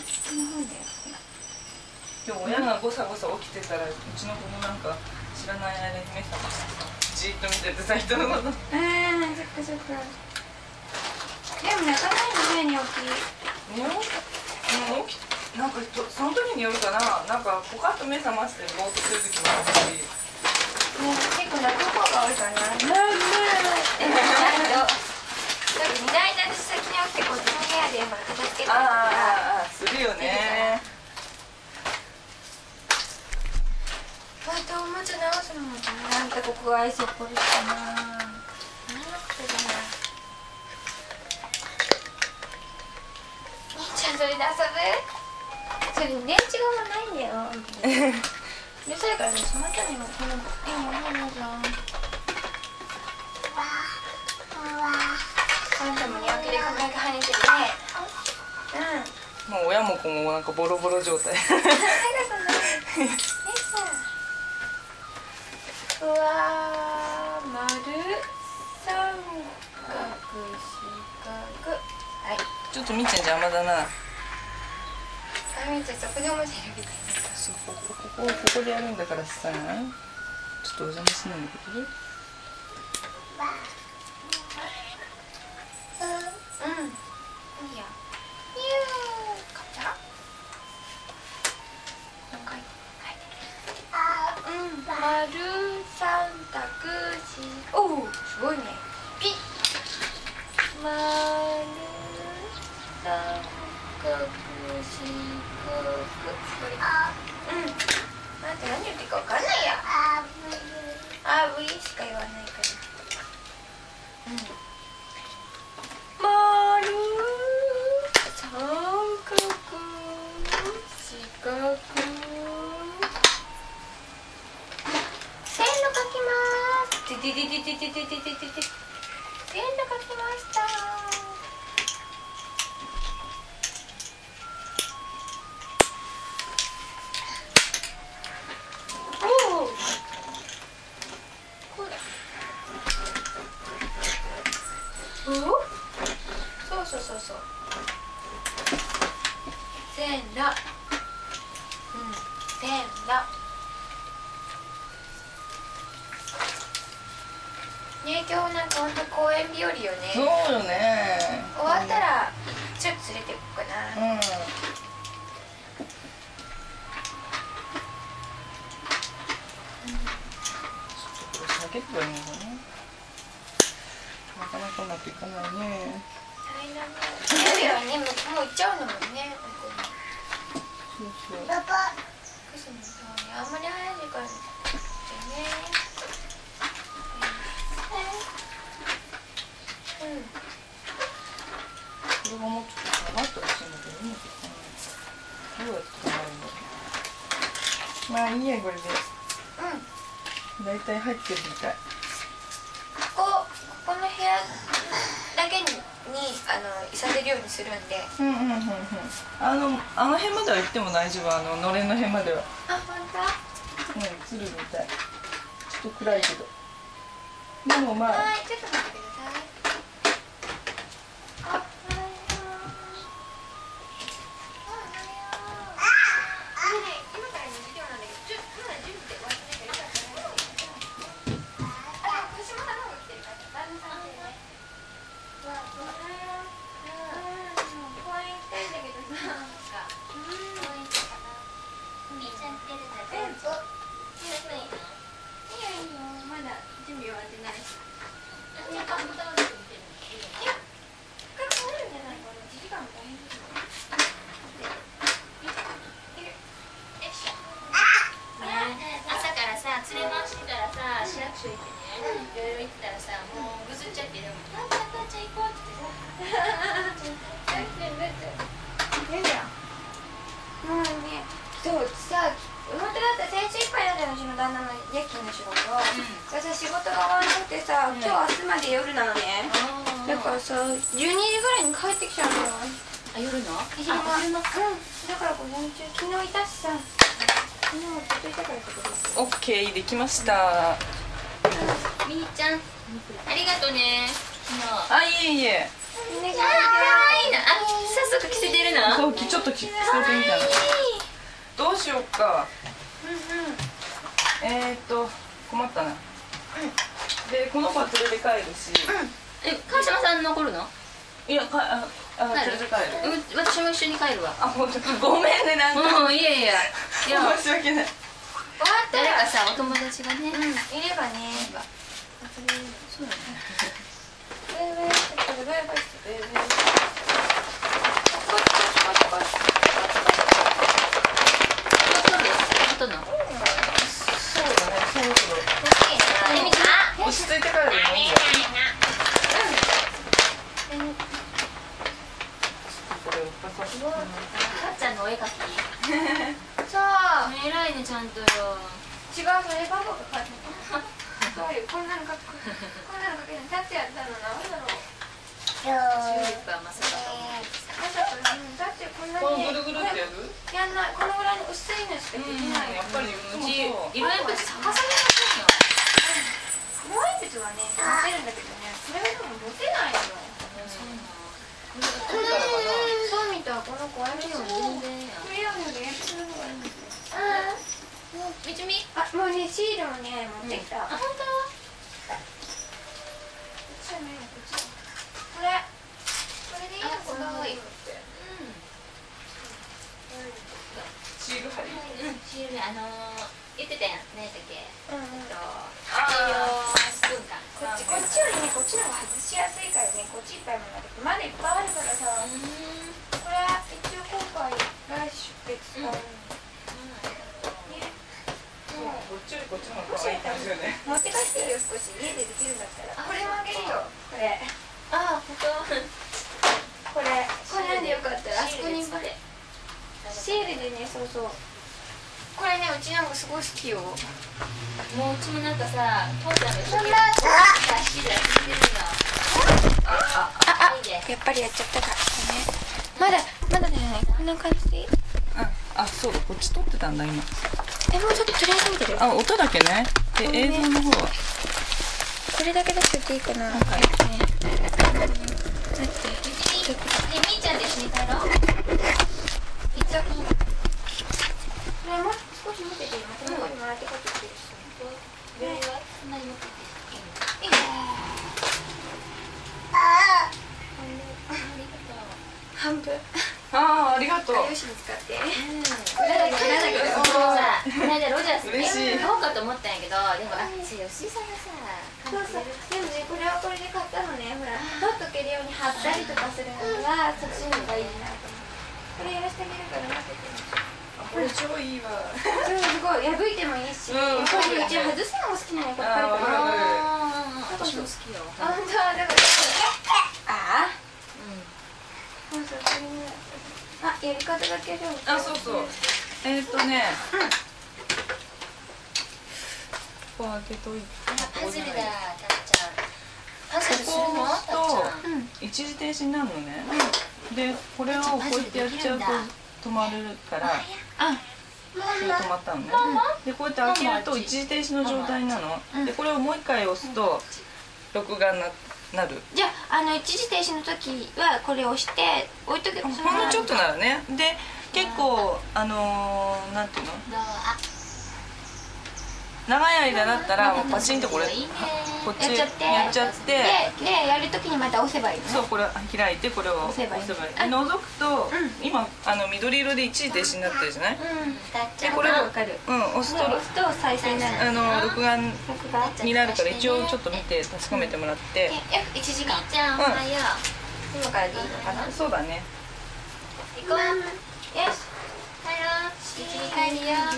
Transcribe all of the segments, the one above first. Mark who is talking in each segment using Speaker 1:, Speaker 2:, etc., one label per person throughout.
Speaker 1: でも親がゴサゴサ起きてたらうちの子もなんか知らない間に目覚ましてさじーっと見ててさ人のこと。
Speaker 2: そっかそっか。でも泣かないのね、寝起き。
Speaker 1: なんかその時によるかな。なんかポカッと目覚ましてぼーっとする時もあるし。
Speaker 2: 結構泣く方が多いかな。でも見ない間に先に起きてこっちの部屋でほら片付けたりとか
Speaker 1: するよね。
Speaker 2: またおもちゃ直すのもなんかここが愛想っぽいかな。なんなくてだな。兄ちゃんそれで遊ぶ？それ電池がもうないんだよ。うるさいからね、その手にもこの今じゃん。あんたも寝起きで髪の毛跳ねてるね。
Speaker 1: もう親も子もなんかボロボロ状態。
Speaker 2: うわー、丸、三角、四角。はい。
Speaker 1: ちょっとみっちゃん邪魔だな。
Speaker 2: みっちゃんそこでおもちゃやりたい。
Speaker 1: そう、ここでやるんだからさ、ちょっとお邪魔しないんだけど。
Speaker 2: いいよ。かっちゃん。丸、三角、四。おお、すごいね。ピッ。丸、三角、四角。これ。あんた何言ってるかわかんないや。V しか言わないから。丸、三角、四角。線路描きます。線路描きました。そう線路、線路ね。今日なんかほんと公園日和よね。
Speaker 1: そうよね。
Speaker 2: 終わったらちょっと連れて行こうかな。
Speaker 1: ちょっとこれ下げればいいのかな。なかなかうまくいかないね。
Speaker 2: やるよね、もう行っちゃうのもんね。
Speaker 1: そう
Speaker 2: パパ。あんまり早い時間でね。
Speaker 1: これがもうちょっと下がってほしいんだけど、うまくいかない。どうやって下がるんだろう。まあいいや、これで。だいたい入ってるみたい。
Speaker 2: ここの部屋だけにいさせるようにするんで。
Speaker 1: あの辺までは行っても大丈夫。のれんの辺までは。
Speaker 2: あ、本当？
Speaker 1: 映るみたい。ちょっと暗いけど。でもまあ。
Speaker 2: はい、ちょっと待ってください。旦那の夜勤の仕事、仕事が終わってさ、今日明日まで夜なのね。だからさ、12時ぐらいに帰ってきちゃうのよ。
Speaker 3: あ、夜の？
Speaker 2: 昼間。だから午前中、昨日いたしさ、昨日もずっといたからってことです。
Speaker 1: オッケー、できました。
Speaker 3: みーちゃん、ありがとね。
Speaker 1: あ、いえいえ。
Speaker 2: お願いします。
Speaker 3: かわいいな。あ、早速着せてるの？
Speaker 1: そう、 ちょっと着せてみたらどうしようか。困ったな。でこの子は連れて帰るし。
Speaker 3: 川島さん残るの？
Speaker 1: いや連れて帰る。
Speaker 3: 私も一緒に帰るわ。
Speaker 1: あ、本当。ごめんね、なんか。
Speaker 3: いやいや。
Speaker 1: 申し訳ない。
Speaker 2: 終わったら
Speaker 3: 誰かさ、お友達がね。
Speaker 2: いればね。
Speaker 3: そうだね。
Speaker 1: そうだね、そろそろ。落ち着いて帰るのいいよ。
Speaker 3: かっちゃんのお絵描き。
Speaker 2: そう。
Speaker 3: 偉いね、ちゃんとよ。
Speaker 2: 違う、それパパが描いた。そうよ、こんなの描く。こんなの描けるの、タッチやったのな、なんだろう。
Speaker 3: チューリップはまさかと思う。
Speaker 2: まさかね、タッチこんな
Speaker 1: この
Speaker 2: に。
Speaker 1: ぐるぐるってやる？
Speaker 2: やんない、このぐらいの薄いのしかできないよ。
Speaker 1: やっぱり
Speaker 3: うち色鉛筆逆されませんよ。
Speaker 2: 色鉛筆はね、持てるんだけどね、それがでも持てないの。そうみたい、この子あれよ。
Speaker 3: 全然や。
Speaker 2: クレヨンより鉛筆の方がいいんですよ。
Speaker 3: みちみ。
Speaker 2: あ、もうね、シールもね、持ってきた。
Speaker 3: あ、本当？
Speaker 2: こっちじゃないよ、こっち。これでいいのかな。
Speaker 1: シール貼り。
Speaker 3: シール言ってたやん。何やったっけ？スプーンか。
Speaker 2: こっちよりね、こっちの方が外しやすいからね、こっちいっぱいもらってまだいっぱいあるからさ。これ一応今回来出血使うの。
Speaker 1: こっちよりこっちの方が可愛い感じよね。
Speaker 2: 持って帰ってるよ、少し家でできるんだったら。これもあげるよ、これ。
Speaker 3: あ、本当。
Speaker 2: これなんでよかったら、あそこにシールでね、そうそう。これね、うちなんかすごい好きよ。
Speaker 3: もううちもなんかさ、父ちゃんが一生懸命シールやってるよ。
Speaker 2: やっぱりやっちゃったからね。まだね、こんな感じでいい？
Speaker 1: あ、そうだ、こっち撮ってたんだ今。
Speaker 2: もうちょっととりあえず見てる。
Speaker 1: あ、音だけね。で、映像の方は
Speaker 2: これだけ出しといていいかな。はい。待って。
Speaker 3: みーちゃんと一緒に帰ろう。
Speaker 2: いつこれも少し見てて、またもらって帰ってきてるし。
Speaker 3: 病院はそんなに持ってていいの？
Speaker 2: いいね。半分。
Speaker 1: ありがとう。
Speaker 2: よしに使って。
Speaker 3: 裏だけどさ、この間ロジャースね、買おうかと思ったんやけど、でも吉井さんがさ、
Speaker 2: そうそう。でもね、これはこれで買ったのね。ほら、取っとけるように貼ったりとかするのはそっちの方がいいなと思って。これやらせてあげるから待ってて。
Speaker 1: これ超いいわ。
Speaker 2: すごい破いてもいいし、やっぱりうち外すのも好きなのよ。これ
Speaker 3: 私も好きよ。
Speaker 2: 本当だから。そうそう、これね。やり方だけでも。
Speaker 1: そうそう。ここ開けといて。
Speaker 3: パズルだ、たっちゃん。パズルするの？たっちゃん。
Speaker 1: 一時停止になるのね。で、これをこうやってやっちゃうと止まるから。それ止まったのね。で、こうやって開けると一時停止の状態なの。で、これをもう一回押すと録画になる。
Speaker 2: じゃあ、一時停止の時はこれを押して置いとけば。
Speaker 1: ほんのちょっとならね。で、結構なんていうの？長い間だったらもうパチンとこれこっちやっちゃって
Speaker 2: でやるときにまた押せばいいの。
Speaker 1: そう、これ開いてこれを押せばいい。覗くと今緑色で一時停止になってるじゃない？でこれを押すと
Speaker 2: 再生になる。
Speaker 1: 録画になるから一応ちょっと見て確かめてもらって。
Speaker 2: 約1時間。
Speaker 3: じゃあおはよう。
Speaker 2: 今からでいいのかな？
Speaker 1: そうだね。
Speaker 3: 行こう。
Speaker 2: よし。
Speaker 3: 帰るよ。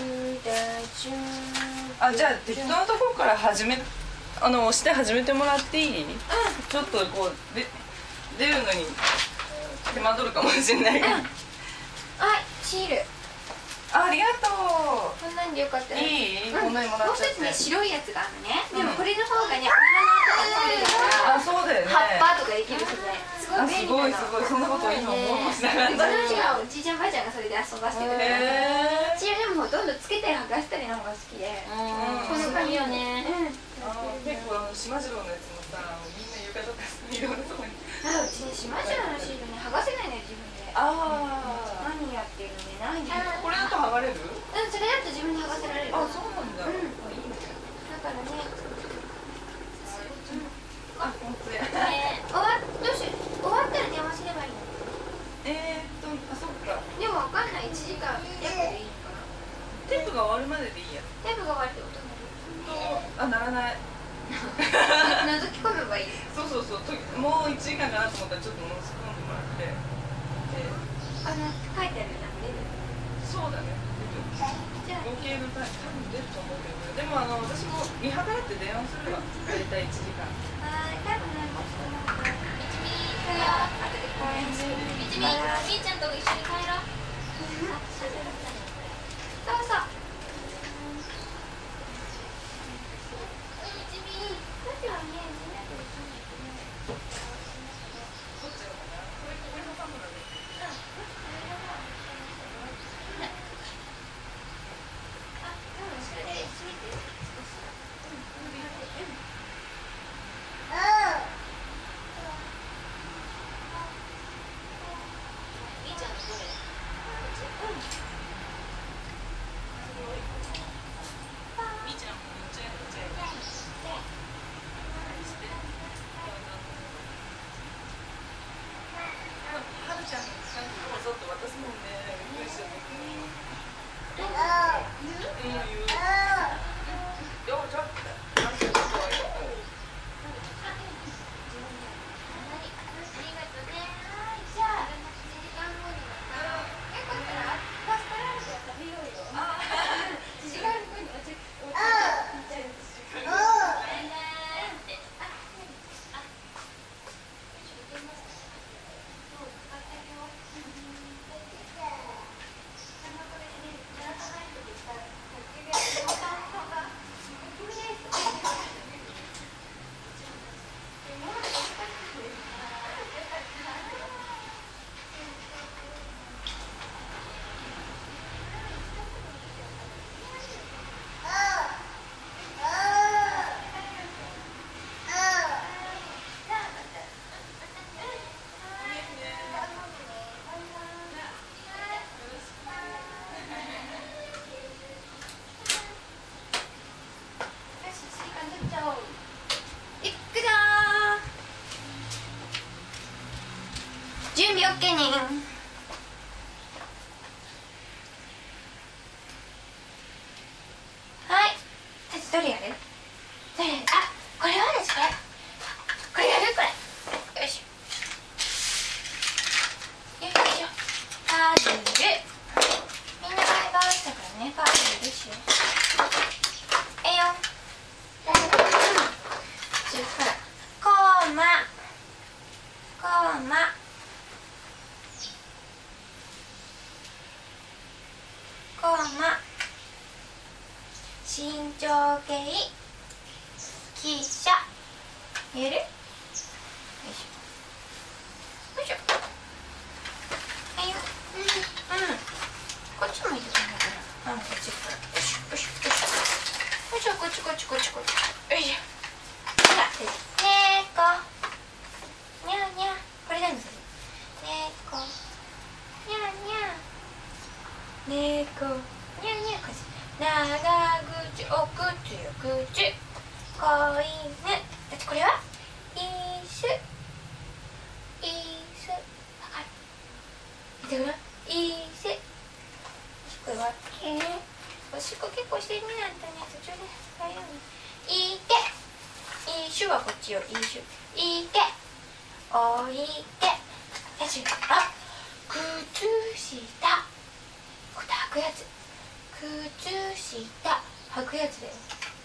Speaker 1: じゃあ適当なところから押して始めてもらっていい？ちょっとこう出るのに手間取るかもしれないけど。
Speaker 2: シール。
Speaker 1: ありがとう。
Speaker 2: こんなんでよかったら。
Speaker 1: いい？こんなにもらっちゃって。
Speaker 2: もう一つね、白いやつがあるのね。でもこれの方がね、お花とか作れるから。
Speaker 1: そうだよね。
Speaker 2: 葉っぱとかできる素材。すごい便利なの。
Speaker 1: すごいそんなこと今思いもしなかった。
Speaker 2: おじいちゃんばあちゃんがそれで遊ばせてくれる。私はでもほとんどつけたり剥がしたりの方が好きで。
Speaker 3: この髪よね。
Speaker 1: 結構島次郎のやつもさ、みんな床とかいろんなとこに。
Speaker 2: うちね、島次郎のシールね、剥がせないのよ自分で。
Speaker 1: なんあ、そっか。
Speaker 2: でもわかんない、1時間約でいいかな。
Speaker 1: テープが終わるまででいいや。
Speaker 2: テープが終わるってこと
Speaker 1: あ、ならない。
Speaker 2: 覗き込めばいい。
Speaker 1: そうそうそう。もう1時間かなと思ったらちょっと覗き込んでもらって。
Speaker 2: 書いてあるな、出る。
Speaker 1: そうだね。
Speaker 2: じゃあ
Speaker 1: 合計のタイム多分出ると思うけど、でも私も見計らって電話するわ。大体1時間。
Speaker 2: はい、多分なんか後で公園する。みーちゃんと一緒に帰ろう。そうそう。準備 OK ね。はい。どれやる？どれ？あ、これはです、これやる？これ。よいしょ。よいしょ。パズル。みんなバイバイしたからね、パズルでしょ。えよ。ほら。コーマ。身長計、汽車。やる？よいしょ。よいしょ。はいよ。こっちもいいかな。こっち。よいしょ。よいしょ。よいしょ。こっち。よいしょ。ほら、猫。にゃーにゃー。これ何する？猫。にゃーにゃー。猫。にゃーにゃー。こっち。長口、お口、よ口。子犬。これは？椅子。わかる？見てごらん。椅子。これは？おしっこ結構してるね、あんたね。途中で入るの。いけ。いいしゅはこっちよ。いいしゅ。いけ。おいけ。よし。あ、靴下。これ履くやつ。靴下。履くやつだよ。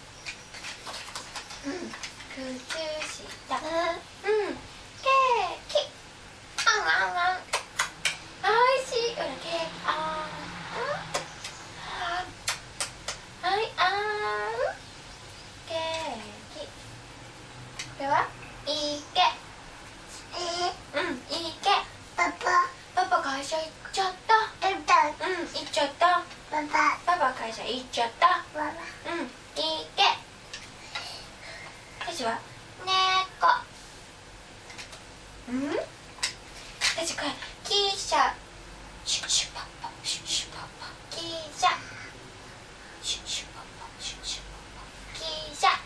Speaker 2: 靴下。ケーキ。あん。おいしい。ほら、ケーキ。はい、ケーキ。これは？いけ。いけ。パパ会社行っちゃった。行っちゃった。パパ会社行っちゃった。いけ。私は猫。私これ汽車。シュシュパパシュシュパパ。汽車。シュシュパパシュシュパパ。汽車。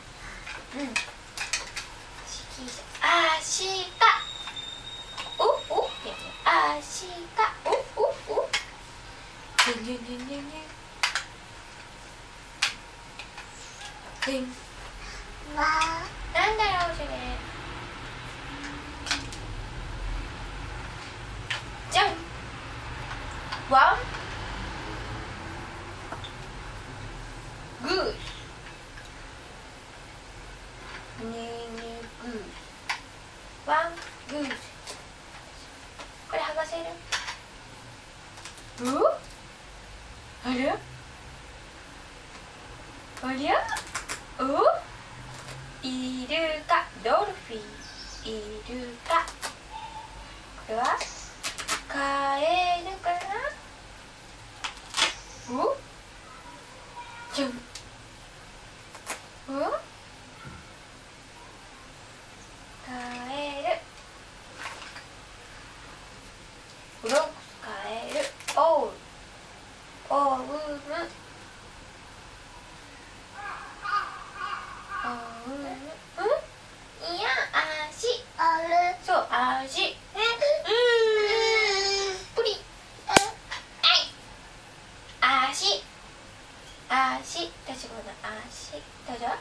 Speaker 2: アシカ。ア足がおでんでんでんでんでんでんなんだろうそれじゃんワングーねねグーワングーこれ剥がせるあれありゃイルカドルフィンイルカこれはカエルかなじゃんカエルブロックスカエルオウムいや足そう足プリ足私もの足どうぞ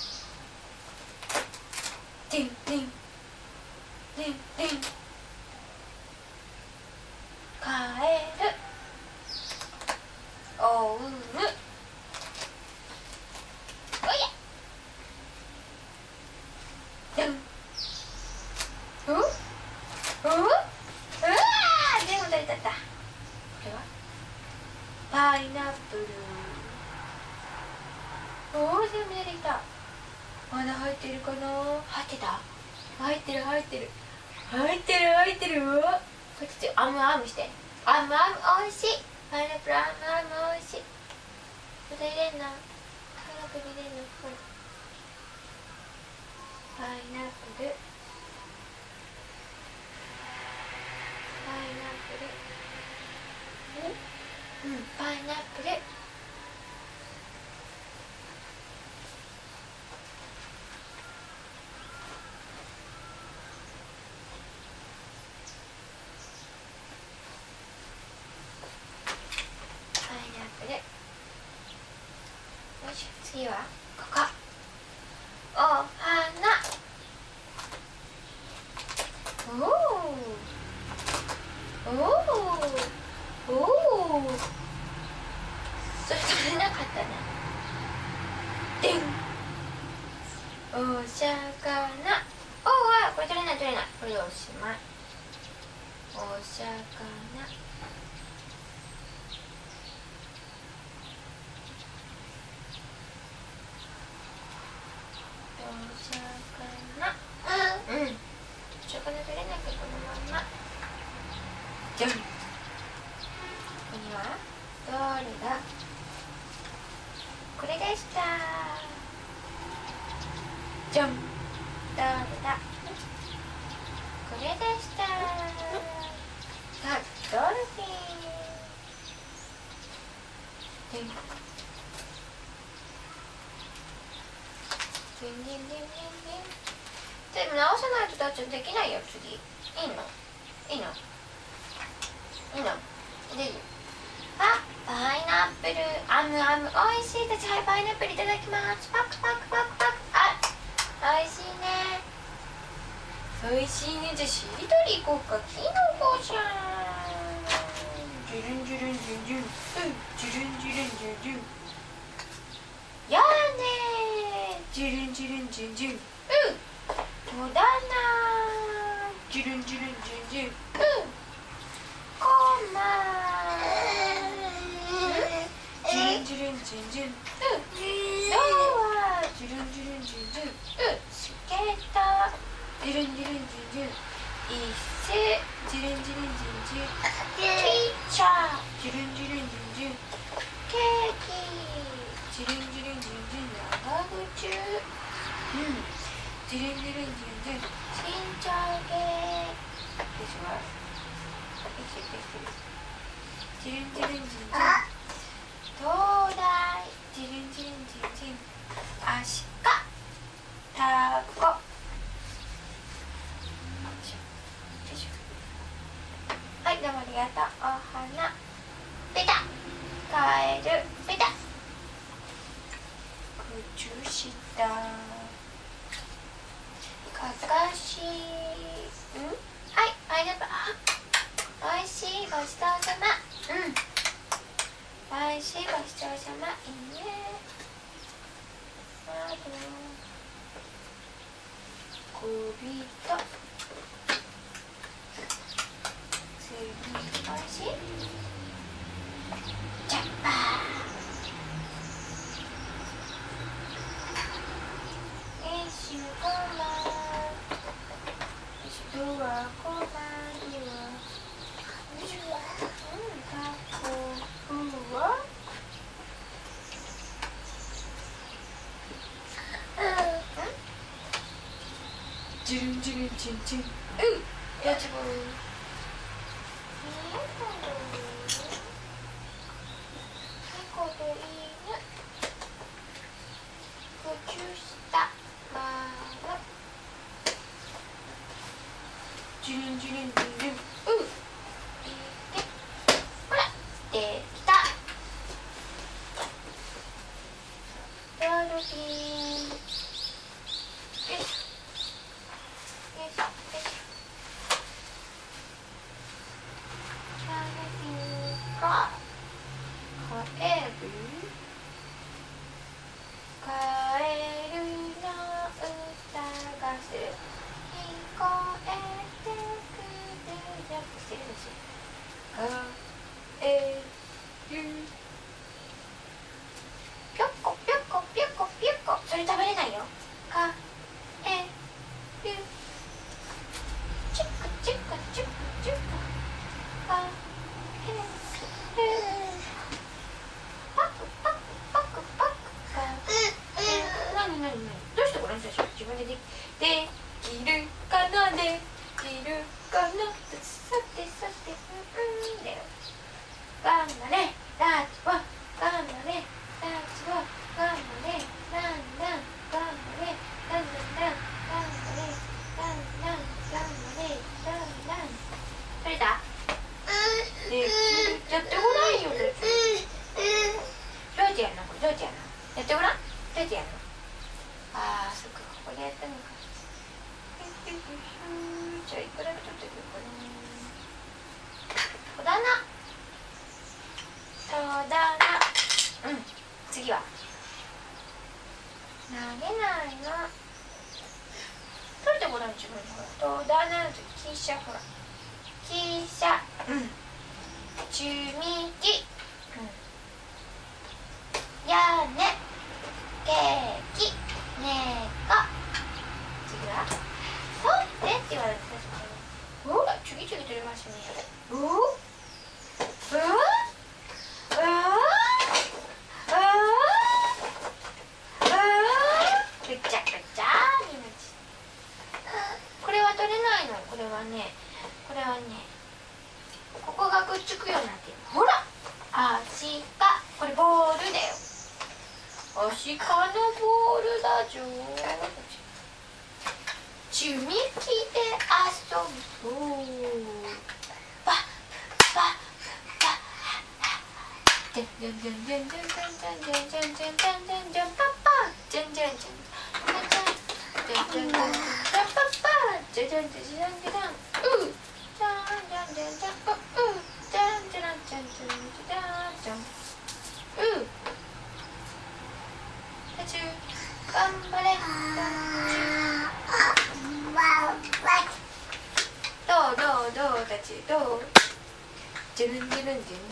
Speaker 2: ディンディンディンディンカエルオウムおやでん全部取れちゃったこれはパイナップル全部出てきたまだ入ってるかな入ってた入ってるこっちアムしてアムおいしいパイナップルアムおいしいまた入れんなパイナップル入れんのほらパイナップルパイナップルよし次はここお花それ取れなかったなでんお魚これ取れないこれでおしまいお魚魚取れなきゃこのままじゃんここにはどれだこれでしたじゃんどれだこれでしたドルフィンでも直さないとタッチできないよ次いいのでパイナップルおいしいですはいパイナップルいただきますパクおいしいねじゃあしりとり行こうかキノコじゃんジュルンジュルンジュンジュンジュルンジュルンジュンジュンやねジュルンジュルンジュンジュン無駄なジュルンジュルンジュンジュンコマジュルンジュルンジュンジュンドアジュルンジュルンジュンジュンスケートジュルンジュルンジュンジュン椅子ジュルンジュルンジュンジュンティーチャージュルンジュルンジュンジュンケーキジュルンジュルンジュンジュン長靴ジュルンジュルンジュンジュン身長計しますジュルンジュルンジュンジュン東大ジュルンジュルンジュンジュンアシカタコはいどりがとう。お花ペタ、カエルペタ、靴下、かかし、はい、ありがとう。おいしい、ごちそうさま。おいしい、ごちそうさま。いいね。あと首と次、おいしい。ジャッパー。ごま。ドアごまドア。タコふわ。ジュルンジュルンチンチン。やっちゃう。猫と犬。靴下。ジュルンジュルンジュルン。ほら、できた。ドルフィン。カエルの歌がする。聞こえてくる。ジャンプしてるし。カエル。ぴょっこぴょっこぴょっこぴょっこ。それ食べれないよ。カエル。チュックチュックチュックチュック。カエル。パクパクパクパク。どうしてご覧でしょう。自分でできるかな、できるかな。さてさて、だよ。頑張れラジオ、頑張れラジオ、頑張れランラン、頑張れランランラン、頑張れランラン、頑張れランラン。取れた？できる。やってごらんよ。どうやってやるの？これどうやってやるの？やってごらん。どうやってやるの？あー、そっか、ここでやったのか。じゃあいくら取ってくるかな。戸棚。次は投げないの。取れてごらん。自分にほら戸棚の時、汽車、ほら汽車、中みき、屋根、ケーキ、猫。次は取ってって言われてた。ほら、次々取れましたね。ぐちゃぐちゃ。これは取れないの。これはね、ここがくっつくようになってる。ほら、アシカ。これボールだよ。アシカのボールだじょ。ちゅみきで遊ぶ。パッパッパッ。じゃんじゃんじゃんじゃんじゃんじゃんじゃんじゃんじゃんじゃんじゃんじゃんパッパッ。じゃんじゃんじゃんじゃんじゃんじゃんじゃんじゃんパッパッ。じゃじゃんじゃんじゃんじゃんじゃん。じゃんじゃんじゃんじゃんじゃん。じゃんじゃんじゃんじゃんじゃん。じゃんじゃんじゃんじゃんじゃん。頑張れ。どうたちどう。じゃんじゃんじゃんじゃん。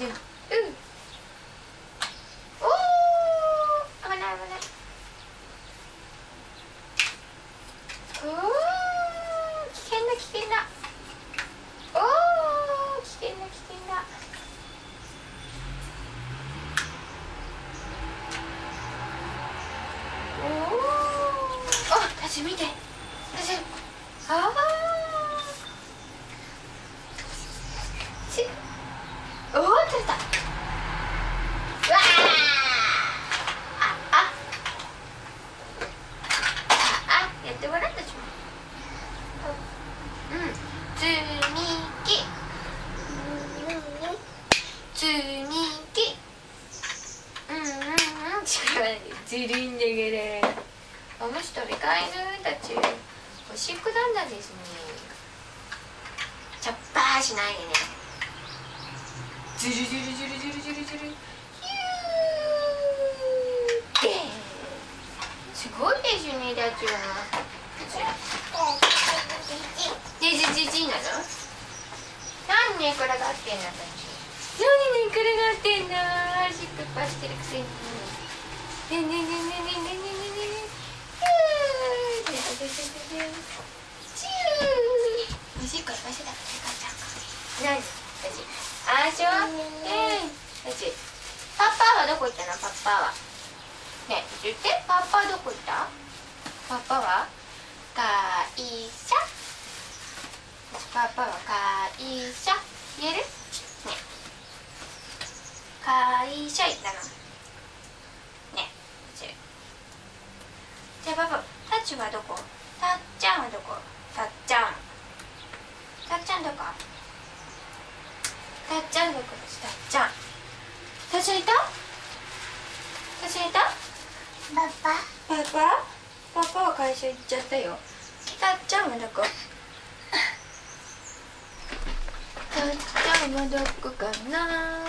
Speaker 2: おー、危ない危ない。危険だ危険だ。おー、危険だ危険だ。おー、あ、たち見て。たち、あー。おー、取れた。うわー。やってごらんたちも。つみき。 つにき力ないでずるいんだけどおむしとりかいぬたちおしっこなんだですね。チャッパーしないでね。ずるずるずるずるずるずるヒューすごいですねたちは。でじじなの？何寝転がってんのたち。何寝転がってんの？足っぱしてるくせに。ねねねねねねねねね。チュー。おしっこさせたからよかった。何？たち。あしょ？たち。パパはどこ行ったの？パパは。ねえ、言って。パパどこ行った？パパは？会社。パパは会社。言える？ね。会社行ったの。ね。じゃあパパ、タッチはどこ？たっちゃんはどこ？たっちゃん。たっちゃんどこ？たっちゃんどこです？たっちゃん。たっちゃんいた？たっちゃんいた？パパは会社行っちゃったよ。たっちゃんはどこ？たっちゃんはどこかな？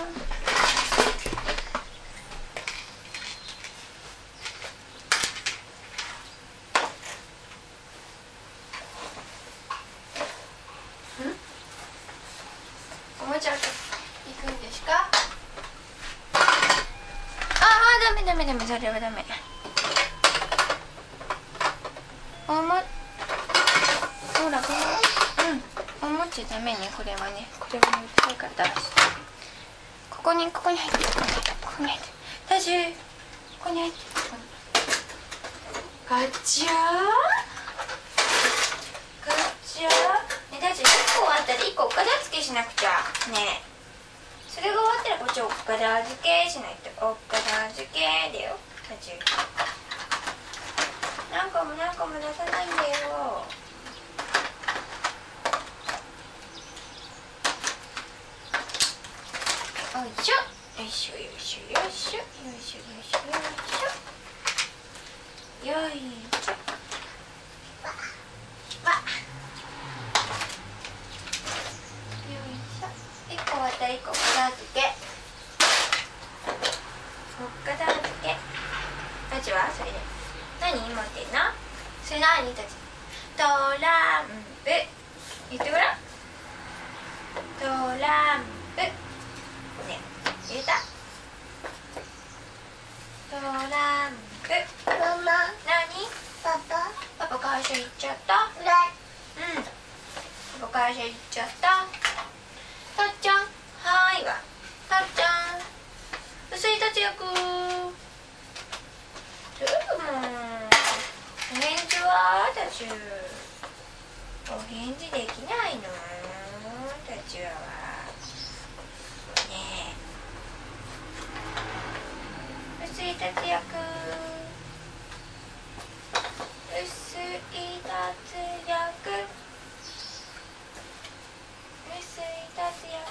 Speaker 2: おもちゃ行くんですか？ダメそれはダメ。ほらおもちゃダメね。これはね高いから出す。ここに入ってここに入って大丈夫。ここに入ってガチャね。大丈夫。1個終わったら1個お片付けしなくちゃね。それが終わったらこっちお片付けしないと。お片付けだよ。大丈夫。何個も出さないんだよ。よいしょよいしょよいしょよいしょよいしょよいしょよいしょよいしょ。1個終わったら1個片付け。たちはそれで何持ってんの？それ何たち？トランプ。言ってごらん。トランプね。言えた？トランプ。ママ。何？パパ会社行っちゃった？パパ会社行っちゃった。たっちゃんはーいわ。たっちゃん薄井達也くん。お返事はたちゅう。お返事できないのたちゅうはねえ。薄井達也くん。薄井達也くん。薄井達也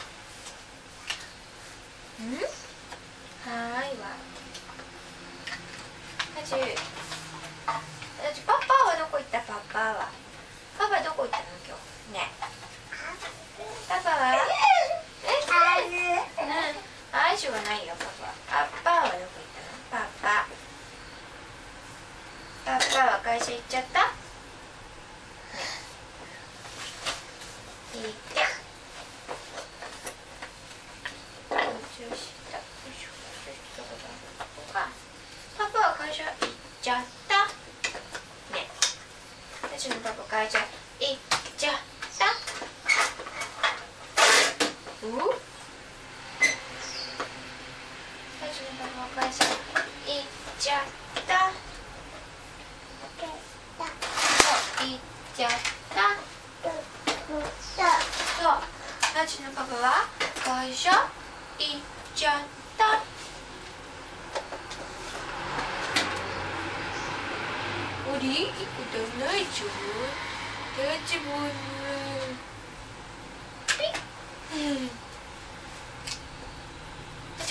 Speaker 2: くん。はーいわ。たちパパはどこ行った？パパどこ行ったの今日ね。パパはアイシュがないよ。パパはどこ行ったの？パパは会社行っちゃった？ね。いいって。パパは会社行っちゃったね。私のパパ会社行っちゃった。私のパパ会社行っちゃった。行っちゃった。そう私のパパは会社行っちゃった。おりいいことないじゃん。ダッチボールピッ。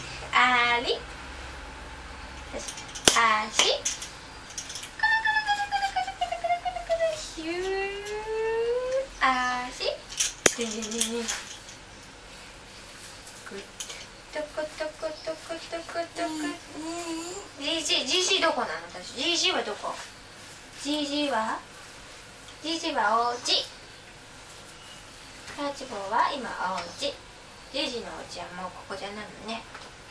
Speaker 2: ありあしひゅーあしでねねねトコトコトコトコトコ GG どこなの私 GG はどこ GG はおうちキャッチボーは今おうち GG のおうちはもうここじゃないのね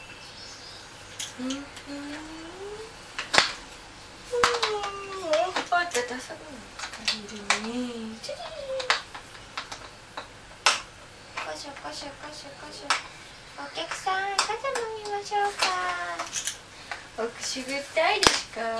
Speaker 2: あったたさいるねこしょこしょこしょこしょお客さん傘飲みましょうかおくしぐったいですか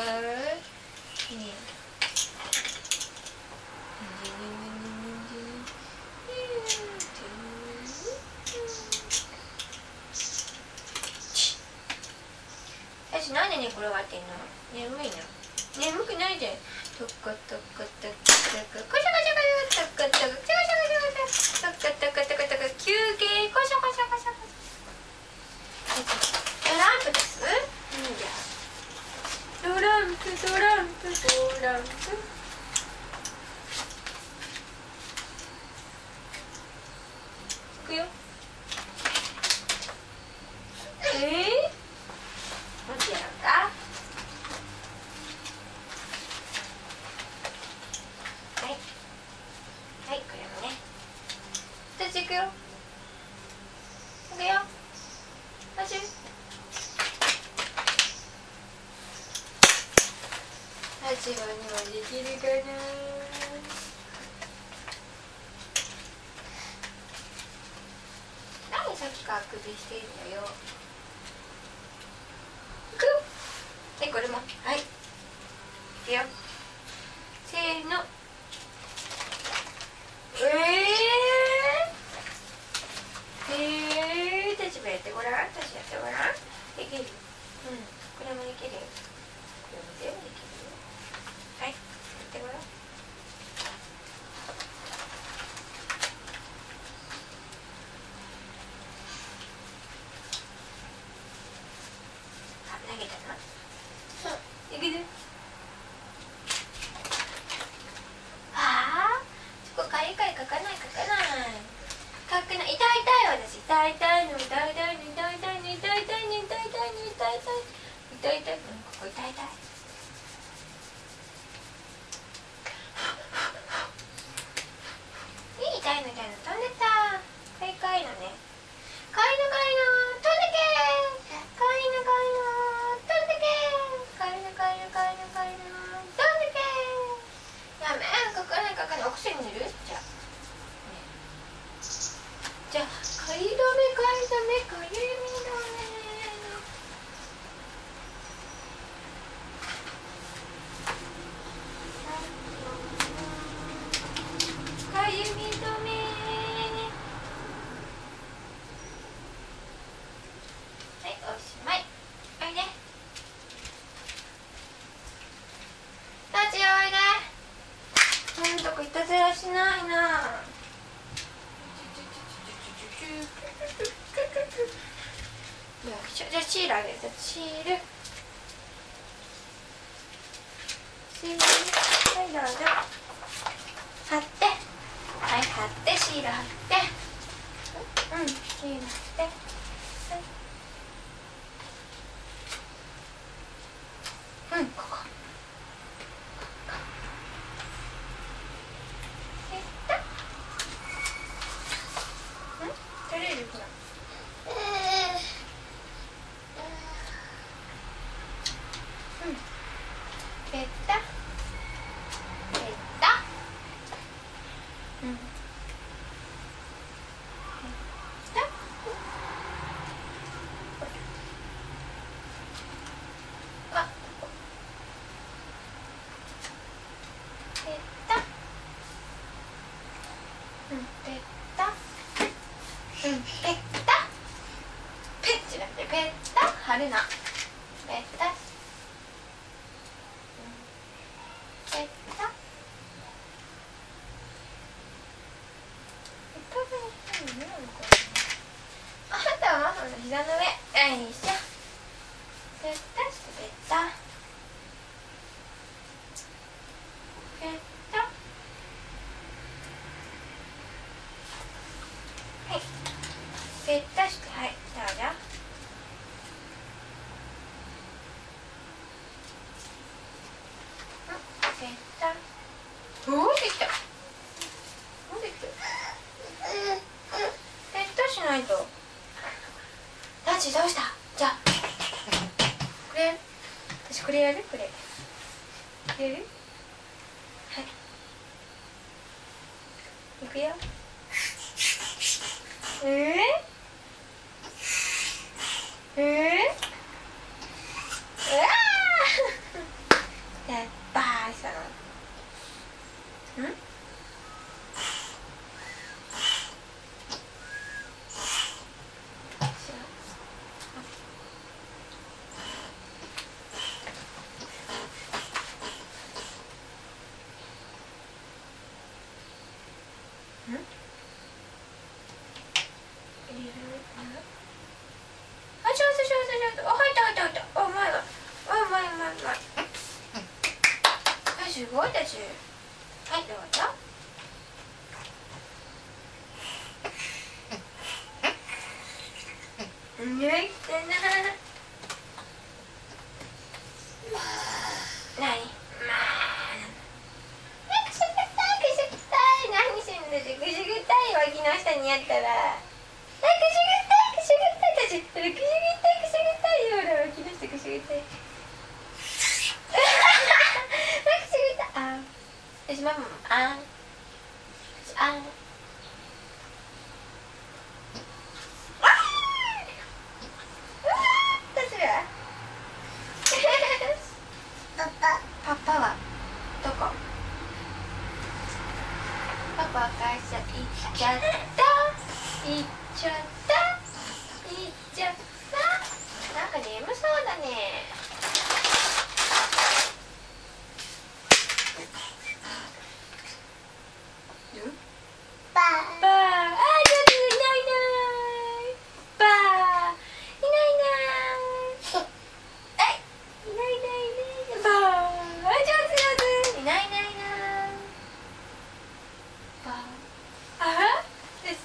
Speaker 2: 私なんで寝転がってんの眠いの眠くないでトコトコトコトコシャコシャコシャトコトコシャコシャコシャトコトコトコトコ休憩コシャコシャコシャコトランプですトランプトランプトランプいくよもちやろうかはいはいこれもね私いくよいくよ私8番にはできるかな何さっきからあくびしているんだよいくよはいこれもはいいくよせーの私もやってごらん私やってごらんできるこれもできるよこれも全部できるよはいやってごらん投げたの？いくぞ。ああ、そこかゆいかゆ書かない書かない。書くな、痛い痛い私、痛い痛いの痛い痛いの痛い痛いの痛い痛いの痛い痛いの痛い痛い痛い痛いのここ痛い痛い。痛いの痛いの飛んでた。かゆかいのね。かゆのかゆの飛んでけ。かゆのかゆの飛んでけ。かゆのかゆのかゆのかゆの飛んでけ。やめ、書かない書かない。お薬塗る？じゃあ、ね、じゃあかゆ止めかゆみ止め。かゆみ止め。はい、おしまい。おいで。タチおいで。ほんとこいたずらしないな。じゃあシールあげる。シール。はい、どうぞ。貼って。はい、貼って、シール貼って。うん、シール貼って。はい。うん、ここ。取れるほら。うん。ペタ。ペタ。うん。ペタ。あ。ペタ。うん、ペタ。うん、ペッタ。ペッじゃなくてペッタ。貼るな。ペッタ。ペッタ。あんたはママの膝の上。よいしょ。ペッタしてペッタ。ペッタ。はい。ペッタして、はい、どうぞ。ペッタ。おー、できた。できた。ペッタしないと。タチどうした？じゃあこれ、私これやる？これやる？はい、いくよ。うわーやっばーしたの。ん？すごいです。はい、どうぞ。抜いてな。何？くすぐったい、くすぐったい。何するんだって、くすぐったい脇の下にやったら。くすぐったい、くすぐったい。くすぐったい、くすぐったいよ。ほら、脇の下くすぐったい。私ママもあん。あん。パパはどこ？パパ会社行っちゃった。行っちゃった。行っちゃった。なんか眠そうだね。バー。バー。あー、上手。いないいない。バー。いないいない。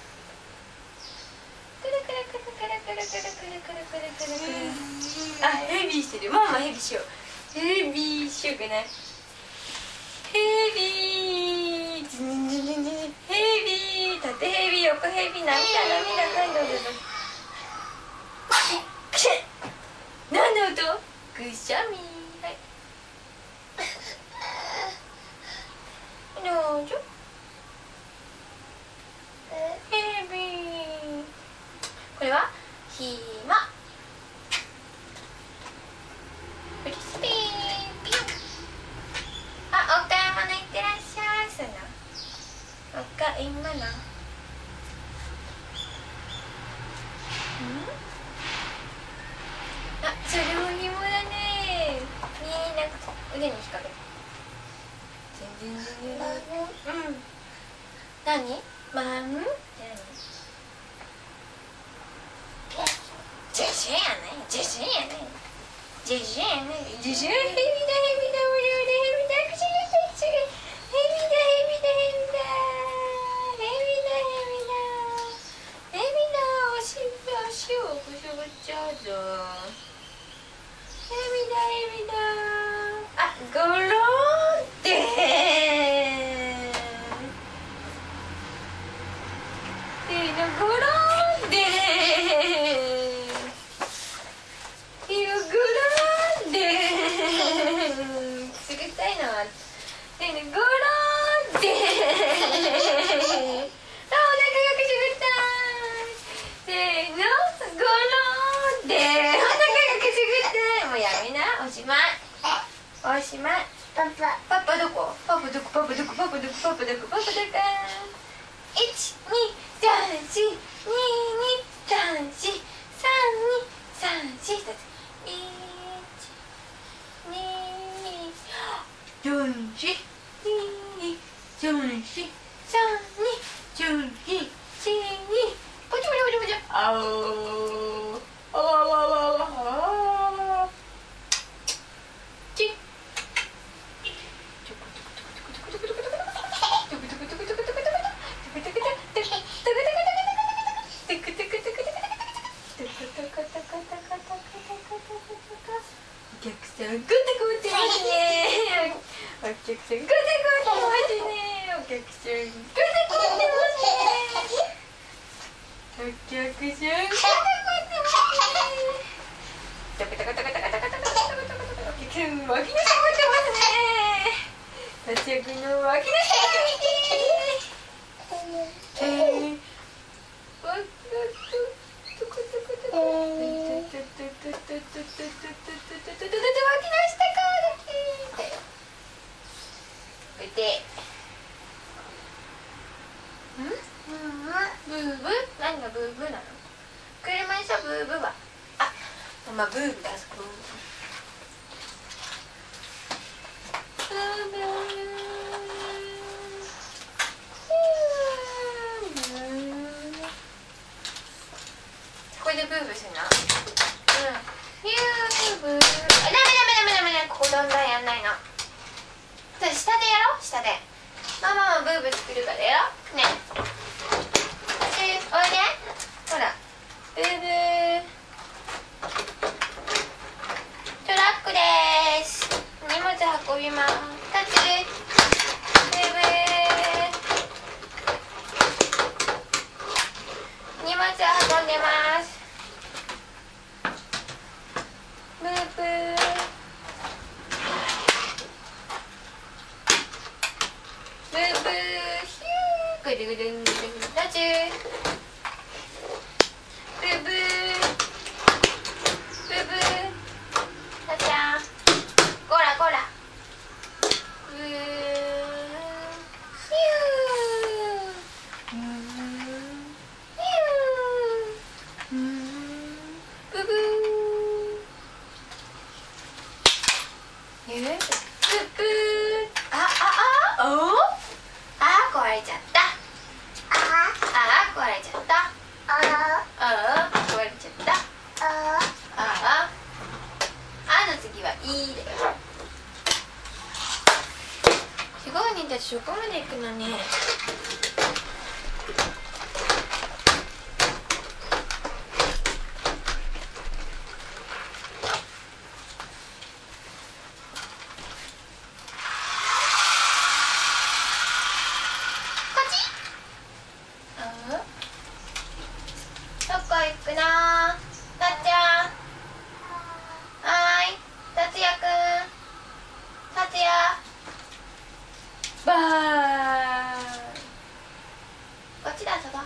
Speaker 2: くるくるくるくるくるくるくるくるくるくるくる。あ、ヘビーしてる。ママヘビーしよう。ヘビーしようかな。ヘビー。ヘビー。縦ヘビー、横ヘビー、涙涙、はい、どうぞどうぞ。くしゃ。何の音？くしゃみ。はい。どうぞ。ヘビー。これはひま。フリスピーピヨン。 に引っ掛けて。全然うん。何？マン？ジェジェやね。ジェジェやね。ジェジェやね。ジェジェ。ヘビだヘビだヘビだヘビだ口が口が。ヘビだヘビだヘビだ。ヘビだヘビだ。ヘビだ足をぐしょぐちょぞ。ヘビだヘビだ。あ、ゴロンってゴロンでゴロンでくすぐったいな。ゴロンであ、お腹がくすぐったい。せーの、ゴロンでお腹がくすぐったい。もうやめな。おしまい。おしまい。パパどこ？パパどこ？パパどこ？パパどこ？パパどこ？パパどこ？1、2、3、4、2、2、3、4、3、2、3、4、1、2、4、4、2、4、3、2、4、2、ポチポチポチポチ。あおー。あわわわわ。チッ。お客さんグタグタますね。お客さんグタグタますね。お客さんグタグタますね。お客さんグタグタますね。タカタカタカタカタカタカタカタカタカタ。お客さん脇の下持ってますね。達也君の脇の下見て。ブーブー？何がブーブーなの？車にさ、ブーブーは。あ、ママブーブーだ、そこ。ブーブー。これでブーブーするな。ヒューブー。ダメダメダメダメ。ここだんだんやんないの。下でやろう、下で。ママはブーブー作るからやろう。ね。おいで。ほら。ブーブー。トラックです。荷物運びます。タッチ。ブーブー。荷物運んでます。ブーブー。ブーブー。ヒュー。ぐるぐるぐるぐる。タッチ。ブーブー。ブーブー。タッちゃん。こらこら。ブー。ヒュー。ブーブー。ブーブー。壊れちゃった。壊れちゃった。壊れちゃった。の次はいいだよ。すごいね、たちそこまで行くのね。どこ行くの？たっちゃん。はーい。達也くん。達也。バーイ。こっちで遊ぼう。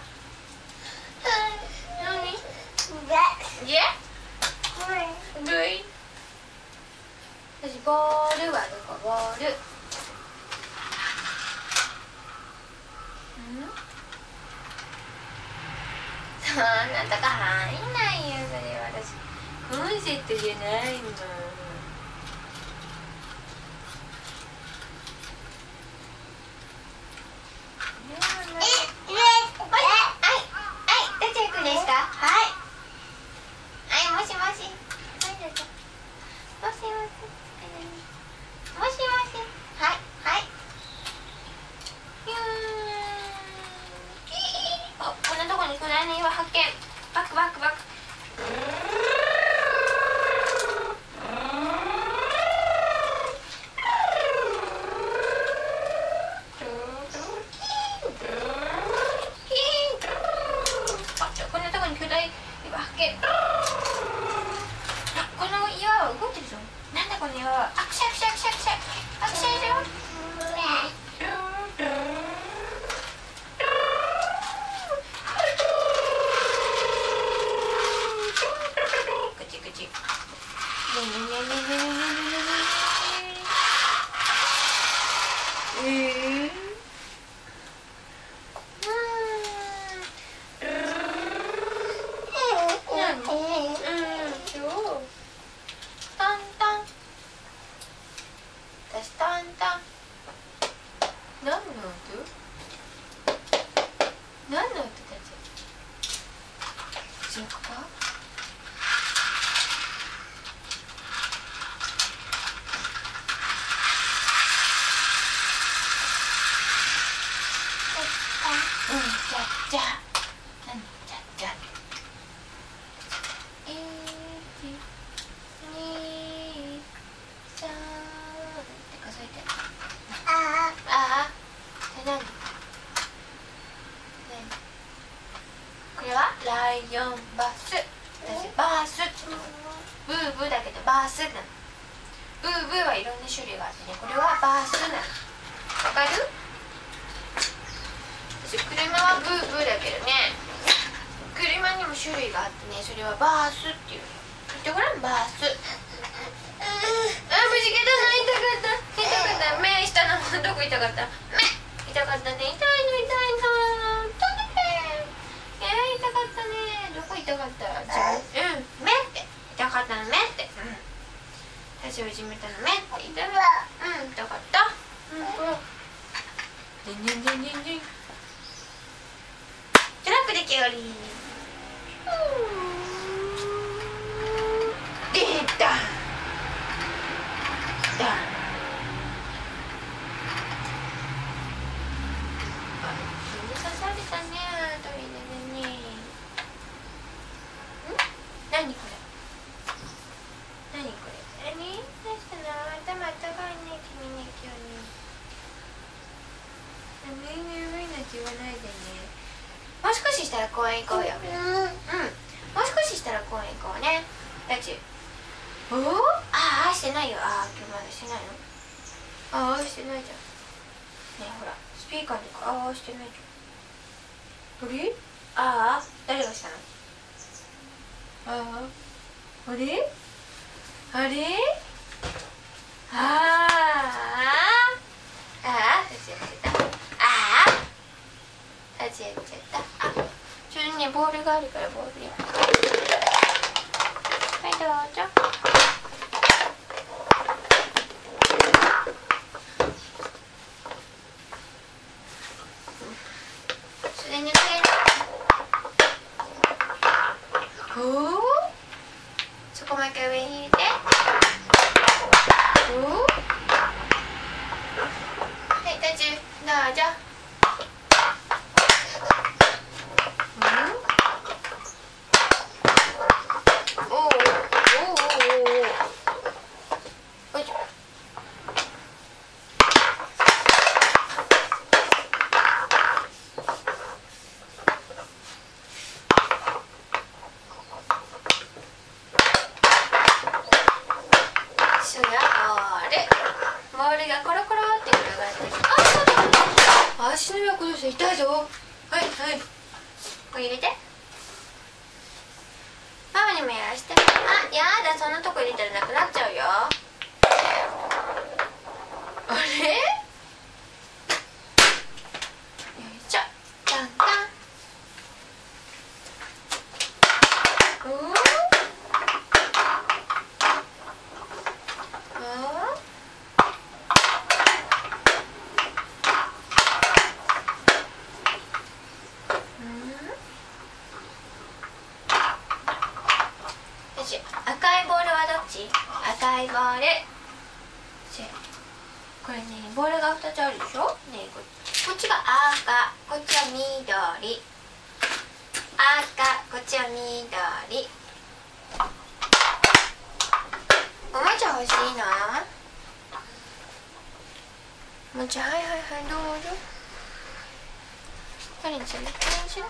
Speaker 2: 何？いえ？ルイ。私ボールはどこ？ボール。そんなとこ入んないよ、それ私コンセントじゃないもん。 しトントン。何の音？何の音たち？違うか？うんちゃっちゃ。うんちゃっちゃ。1、2、3って数えて。ああ。何？これはライオンバス。私バース。ブーブーだけどバースなの。ブーブーはいろんな種類があってね、これはバースなの。わかる？私車はブーブーだけどね、車にも種類があってね、それはバースっていう。言ってごらん、バース。あ、むじけたな、痛かった。目したの。どこ痛かった？目痛かったね。痛いの。とね。痛かったね。どこ痛かった？目って痛かったの。目って。私をいじめたの。目って痛かった。痛かった。ねん。トラックできより。出た。刺されたね、トイレでね。何これ？何したの？頭痛かいね、君ね、今日ね。眠いなんて言わないでね。もう少ししたら公園行こうよ。もう少ししたら公園行こうね。だち。ああしてないよ。今日まだしてないの？してないじゃん。ねえほら、スピーカーにしてないじゃん。誰がしたの？あれ？立ちやっちゃった。立ちやっちゃった。ちょっとね、ボールがあるからボールや。はい、どうぞ。それ抜ける。そこもう一回上に入れて。はい、立ち、どうぞ。ボールがコロコロって転がって、足の裏崩して痛いぞ。はい、これ入れて。ママにもやらして。やだ、そんなとこ入れたらなくなっちゃうよ。あれ？よいしょ、タンタン。赤いボールはどっち？赤いボール。これね、ボールが2つあるでしょ。ね、こっちが赤、こっちは緑。赤、こっちは緑。おもちゃ欲しいな。おもちゃ、はい、どうぞ。カレンちゃんね、よいしょ。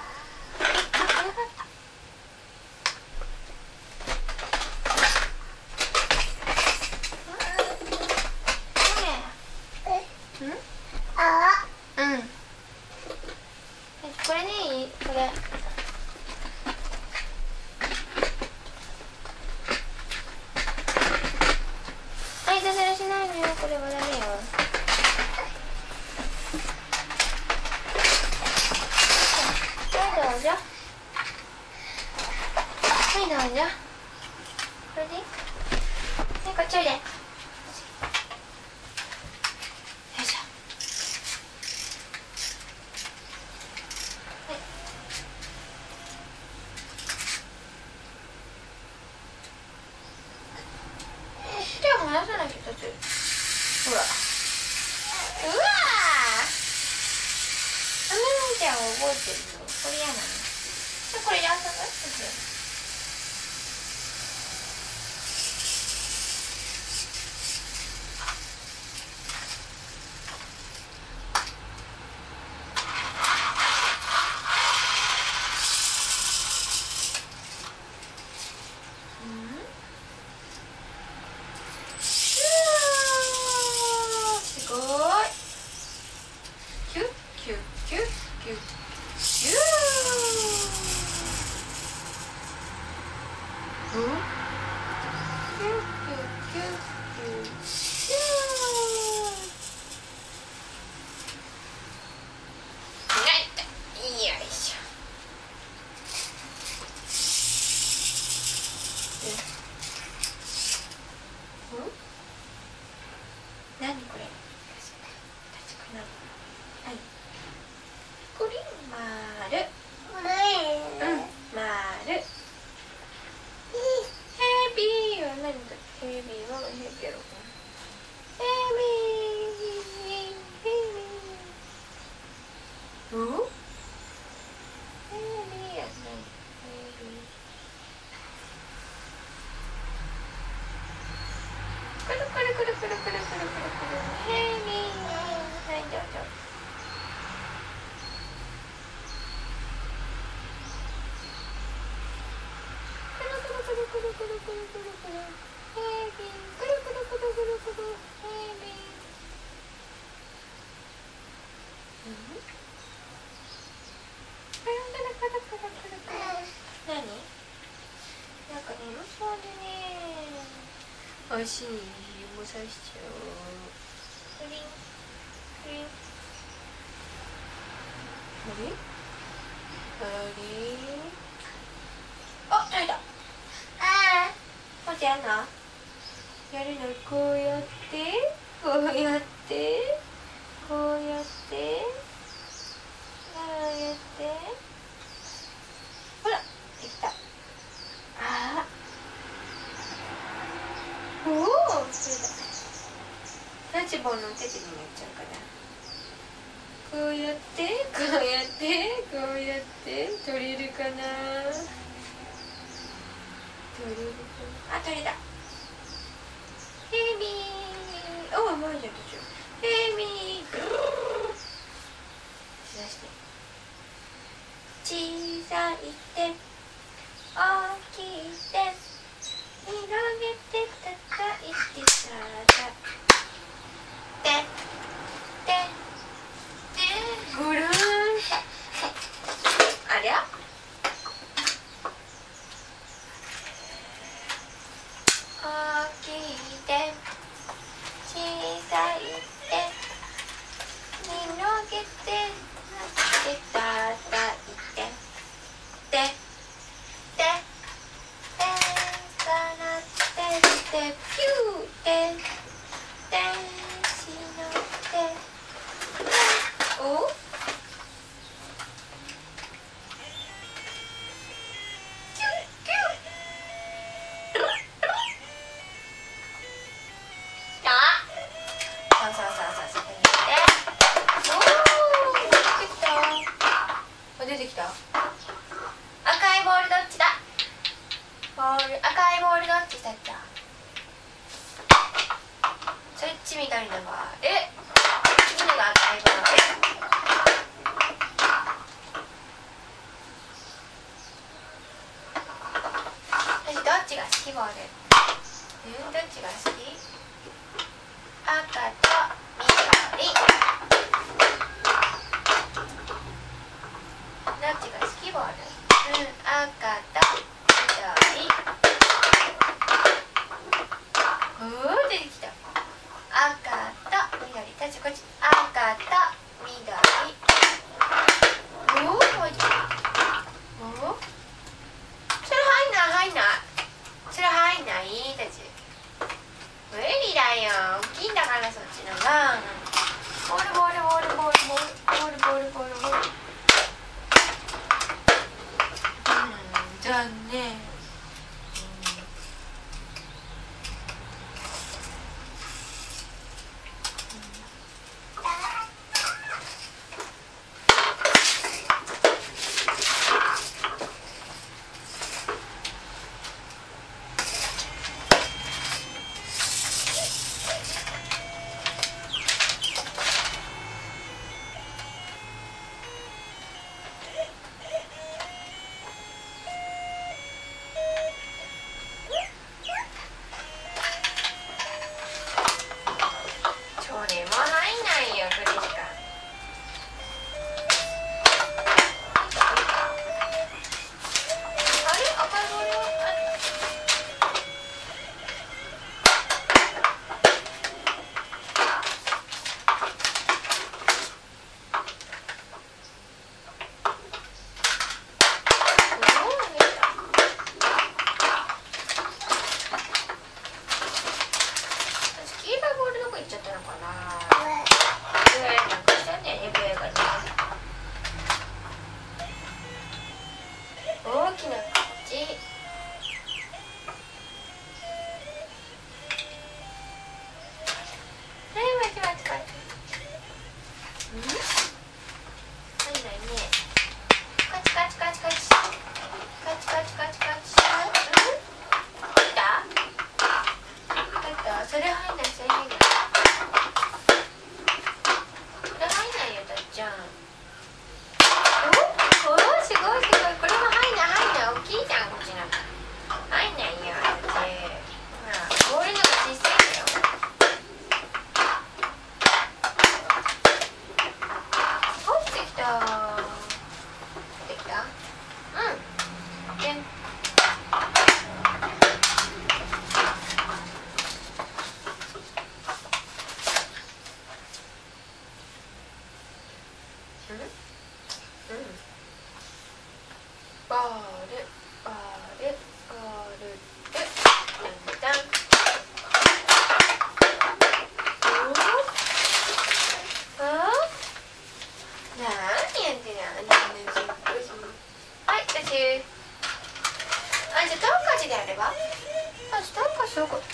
Speaker 2: これね、いい？これ。いたずらしないのよ、これはダメよ。はい、どうぞ。 ほら、うわー、あみちゃん覚えてるよ。これ嫌なの。これで遊ぶ？すごい。キュッキュッキュッキュッキュッ。キュッキュッキュッキュッキュッ。よいしょ。何これ？はい。これ丸。丸。ヘビーは何だ？ヘビーはヘビーやろ。ヘビー。うん？ヘビーやない。ヘビー。くるくるくるくるくるくるくるくる。ヘビー。はい、どうぞ。くるくるくるくるくるくるくるくる。ヘビー。くるくるくるくるくる。ヘビー。うん？くるくるくるくるくるくる。何？なんか眠そうでね。足に指もさしちゃう。クリンクリン。あ、取れた。もうちゃんやんの？やるの？こうやってこうやってこうやってこうやって、ほらできた。あー、おお、取れた。ラジボンの手でになっちゃうから、こうやってこうやってこうやって取れるかな。取れるかな。あ、取れた。ヘビー。おお、まいじゃん。ヘビー。グーしだして。小さい手、大きい手、広げて叩いてさだ。ぐるーん。ありゃ？大きい手、小さい手、広げて叩いて、からピュー天使の手。お？出てきた。赤いボールどっちだ？赤いボールどっちだっけ？そっち緑のボール。次が赤いボール。どっちが好きボール？どっちが好き？赤と緑。どっちが好きボール？赤と緑。出てきた。赤と緑。こっちこっち。赤と緑。それ入んない。それ入んない。たち無理だよ。大きいんだからそっちのが。ボールボールボールボールボールボールボールボールボール。残念。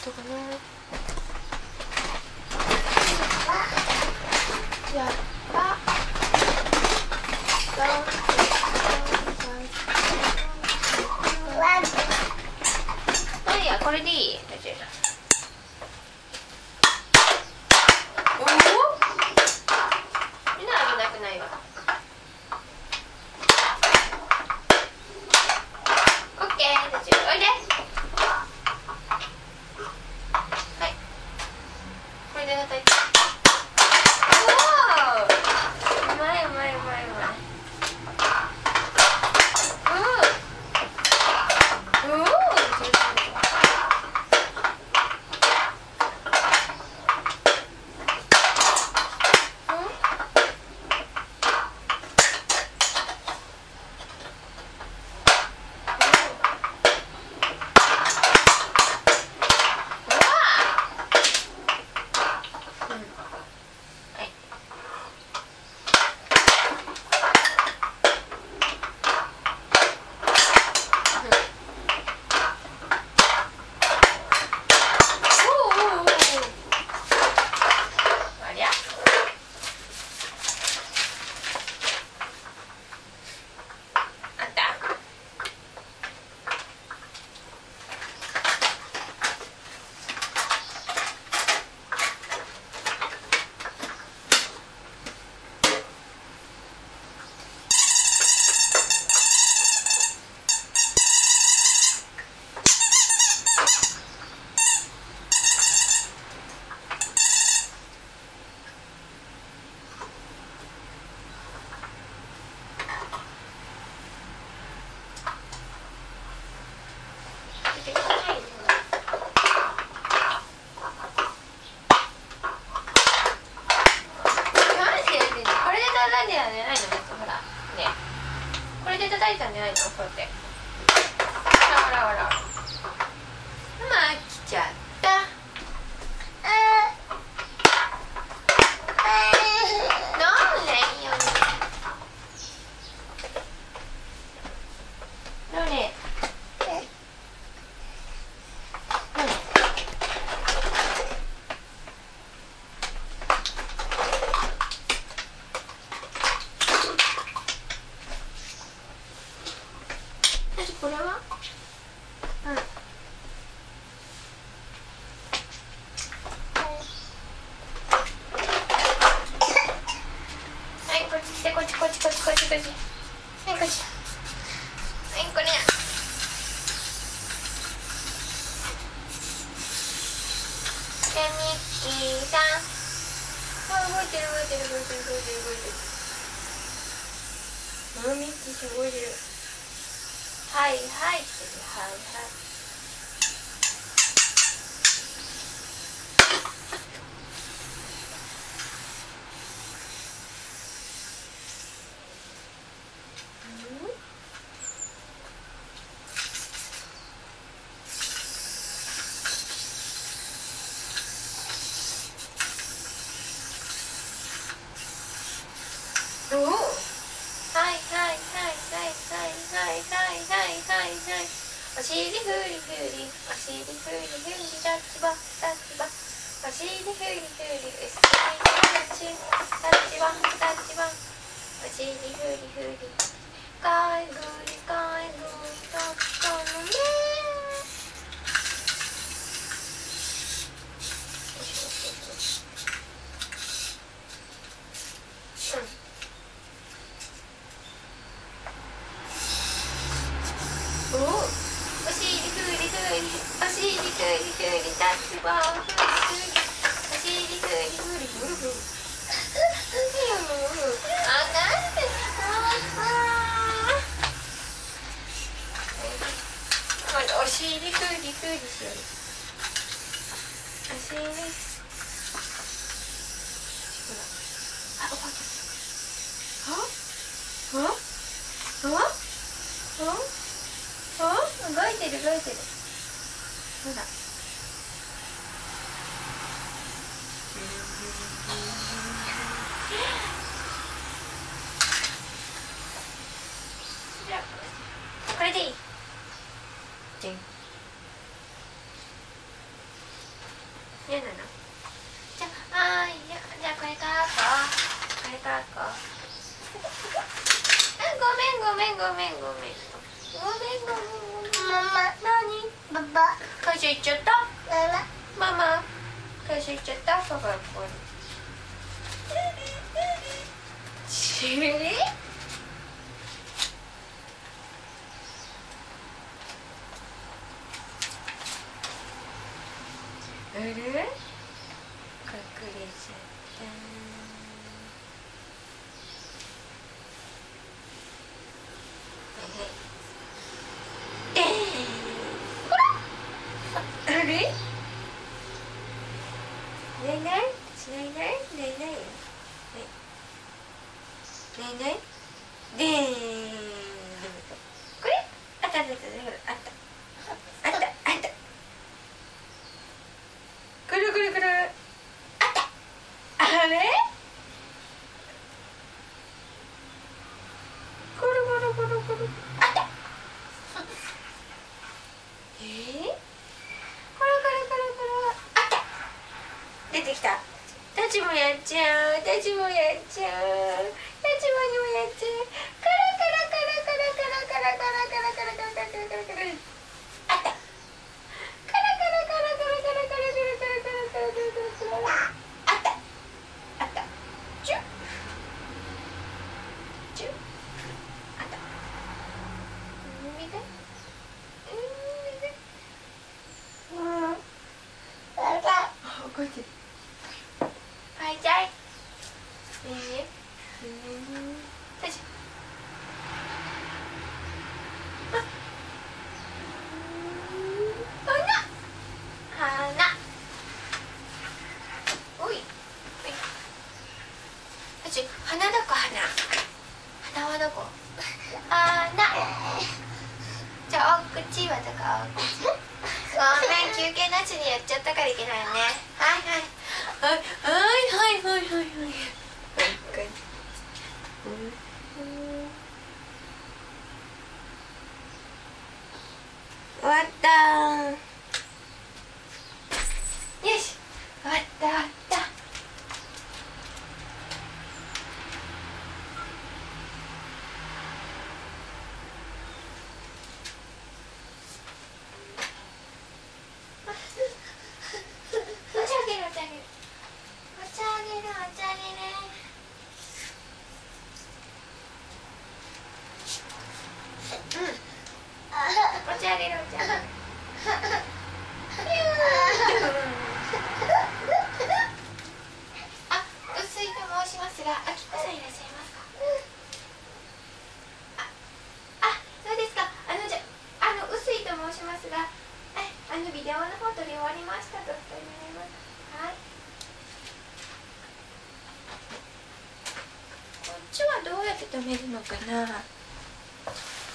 Speaker 2: とかね。やったいや、これでいい。おお、みんな危なくないわ。オッケー、おいで。はい、これで叩いて。おお、うまいうまいうまいうまい。おお、これで叩いたんじゃないの？こうやって。ほらほらほら。まあ来ちゃった。飲んでいいよ。どれ？これは？うん。はい、こっち来て、こっちこっちこっちこっちこっち。はい、こっち。はい、これ。で、ミッキーさん。動いてる動いてる動いてる動いてる動いてる。ミッキーすごいてる。はいはいってはいはい。おお。はいはいはいはいはいはいはいはいはいはい。お尻フリフリ、お尻フリフリ、タッチバタッチバ。お尻フリフリ、お尻タッチタッチバタッチバ。お尻フリフリ、かいぐりかいぐりたったのね。お尻フリフリ、お尻フリフリ、タッチバーフリフリ、お尻フリフリフルフル。あ、なんで？お尻フリフリしよう。お尻。あ、おばけ。は？は？は？動いてる動いてる。ほら。じゃあこれでいい。 か。ごめん。ママ、何？パパ。会社行っちゃった？ママ。会社行っちゃった？パパここに。あれ？隠れちゃった。あれ？ないでーん。これ？あった。くる。あった。あれ？くる。あった。くる。あった。出てきた。タチもやっちゃう。タチにもやっちゃう。カラ。あった。あった。チュッ。あった。見て。こっち。はい、じゃい。タチ。花。おい。タチ、花どこ？花はどこ？花。じゃあ、お口はどこ？お口。ごめん、休憩なしにやっちゃったからいけないね。はい。終わったー。よし、終わった。お茶あげる。お茶あげる。薄井と申しますが、あきこさんいらっしゃいますか？そうですか。薄井と申しますが、ビデオの方撮り終わりましたと伝えられます。はい。こっちはどうやって止めるのかな。